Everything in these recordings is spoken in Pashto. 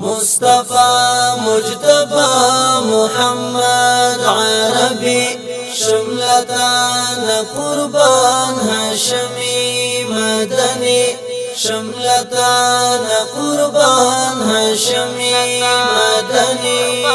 مصطفى مجتبى محمد عربي شملتان قربان هاشمي مدني شملتان قربان هاشمي مدني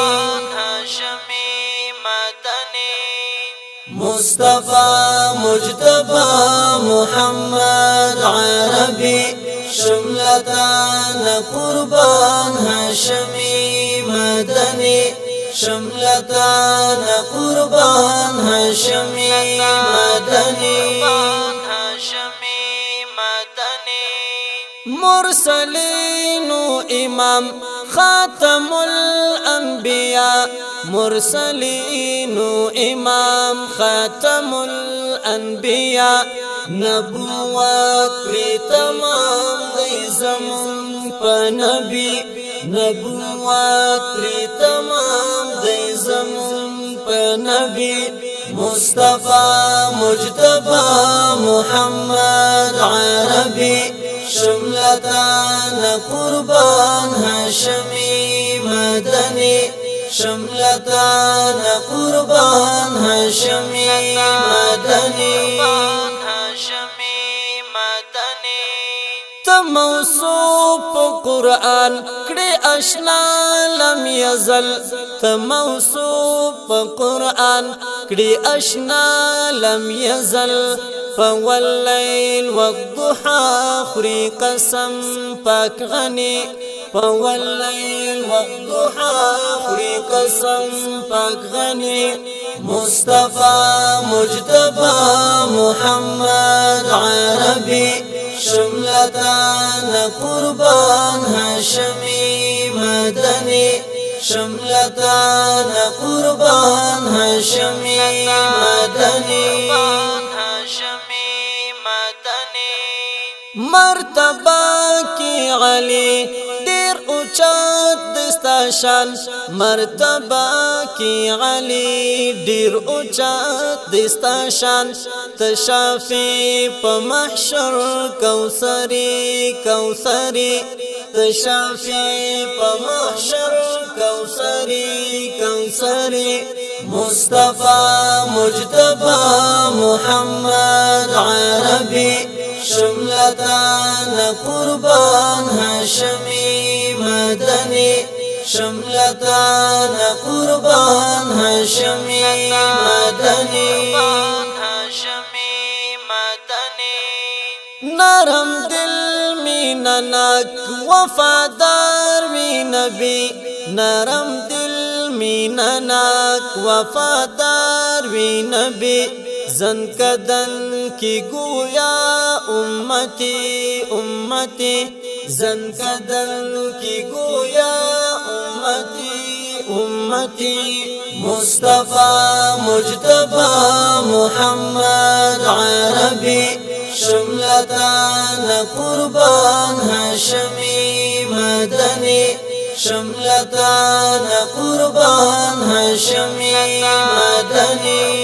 مصطفى مجتبى محمد عربي شملتان قربان هاشمي مدني شملتان قربان هاشمي مدني مرسلين امام خاتم الانبياء مرسلين امام خاتم الانبياء نبوات پی تمام دی زمون پا نبی نبوات پی تمام دی زمون پا نبی مصطفى مجتبى محمد عربي شملتان قربان هاشمي مدني شملتان قربان هاشمي مدني موصوف قرآن کڑی اشنا لم یزل موصوف قرآن کڑی اشنا لم یزل فواللیل والضحى خری قسم پاک غنی فواللیل والضحى خری قسم پاک غنی مصطفى مجتبى محمد عربي شملتان قربان هاشمي مدني شملتان قربان هاشمي مدني مرتبہ کی علی دیر اوچات دستاشان مرتبہ کی علی دیر اوچات دستاشان تشافی پا محشر کوثری کوثری تشافی پا محشر کوثری کوثری مصطفى مجتبى محمد عربي شملتان قربان هاشمي مدني شملتان قربان هاشمي مدني نرم دل مینہ ناک وفادار می نبی نرم دل مینہ ناک وفادار می نبی زن کدن کی گویا امتی امتی زن کدن کی گویا امتی امتی مصطفى مجتبى محمد عربي شملتان قربان هاشمي مدني شملتان قربان هاشمي مدني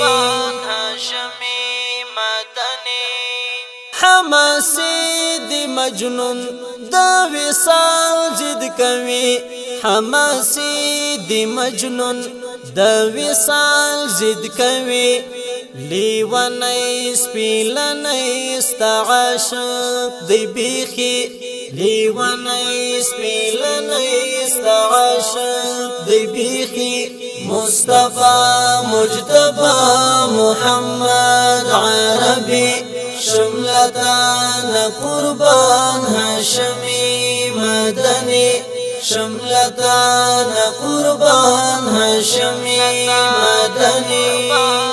حماسي دي مجنون دا وصال جد کوي حماسي دي مجنون دا وصال جد کوي لیوانیس پیلانیس تا عاشق دی بیخی لیوانیس پیلانیس تا عاشق دی بیخی مصطفى مجتبى محمد عربي شملتان قربان هاشمي مدني شملتان قربان هاشمي مدني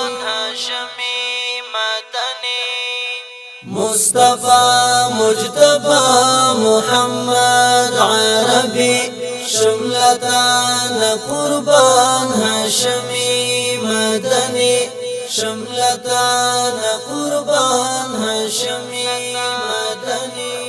مصطفى مجتبى محمد عربي شملتان قربان هاشمي مدني شملتان قربان هاشمي مدني